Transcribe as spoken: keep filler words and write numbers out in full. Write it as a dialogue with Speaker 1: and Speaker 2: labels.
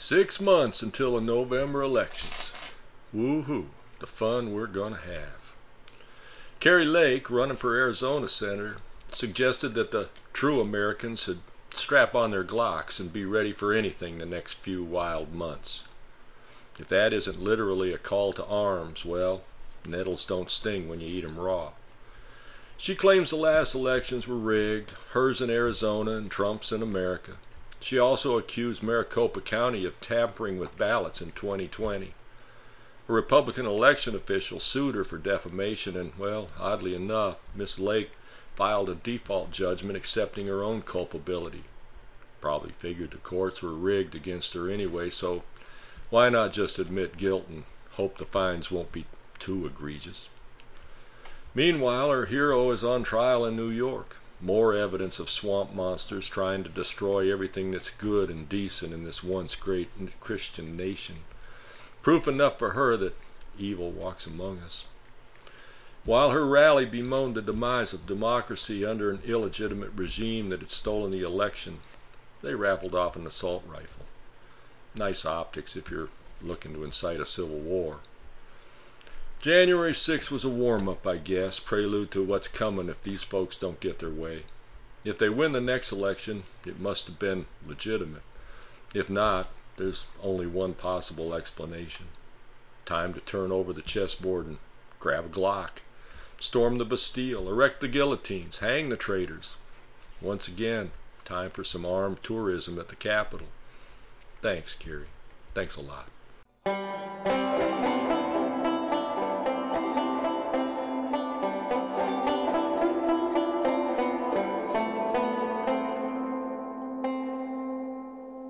Speaker 1: Six months until the November elections. Woo-hoo, the fun we're gonna have. Kari Lake, running for Arizona Senator, suggested that the true Americans should strap on their Glocks and be ready for anything the next few wild months. If that isn't literally a call to arms, well, nettles don't sting when you eat 'em raw. She claims the last elections were rigged, hers in Arizona and Trump's in America. She also accused Maricopa County of tampering with ballots in twenty twenty. A Republican election official sued her for defamation and, well, oddly enough, Miss Lake filed a default judgment accepting her own culpability. Probably figured the courts were rigged against her anyway, so why not just admit guilt and hope the fines won't be too egregious? Meanwhile, her hero is on trial in New York. More evidence of swamp monsters trying to destroy everything that's good and decent in this once great Christian nation. Proof enough for her that evil walks among us. While her rally bemoaned the demise of democracy under an illegitimate regime that had stolen the election, they raffled off an assault rifle. Nice optics if you're looking to incite a civil war. January sixth was a warm-up, I guess, prelude to what's coming if these folks don't get their way. If they win the next election, it must have been legitimate. If not, there's only one possible explanation. Time to turn over the chessboard and grab a Glock. Storm the Bastille, erect the guillotines, hang the traitors. Once again, time for some armed tourism at the Capitol. Thanks, Kari. Thanks a lot.